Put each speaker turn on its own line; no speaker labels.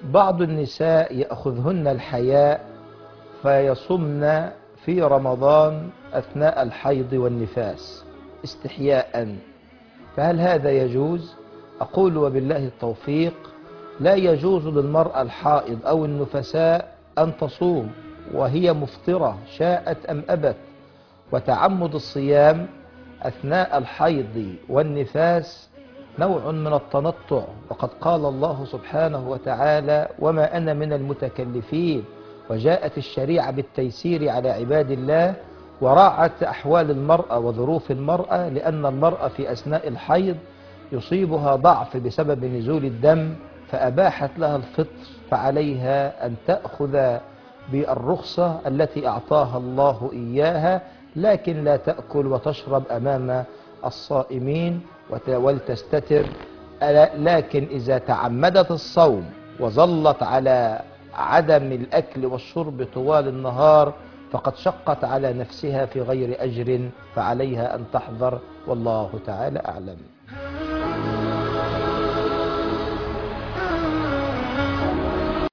بعض النساء يأخذهن الحياء فيصمن في رمضان أثناء الحيض والنفاس استحياء، فهل هذا يجوز؟ أقول وبالله التوفيق: لا يجوز للمرأة الحائض أو النفساء أن تصوم وهي مفطرة شاءت أم أبت، وتعمد الصيام أثناء الحيض والنفاس نوع من التنطع، وقد قال الله سبحانه وتعالى: وما أنا من المتكلفين. وجاءت الشريعة بالتيسير على عباد الله، وراعت أحوال المرأة وظروف المرأة، لأن المرأة في أثناء الحيض يصيبها ضعف بسبب نزول الدم، فأباحت لها الفطر، فعليها أن تأخذ بالرخصة التي أعطاها الله إياها، لكن لا تأكل وتشرب أمام الصائمين ولتستتر. لكن إذا تعمدت الصوم وظلت على عدم الأكل والشرب طوال النهار فقد شقت على نفسها في غير أجر، فعليها أن تحذر، والله تعالى أعلم.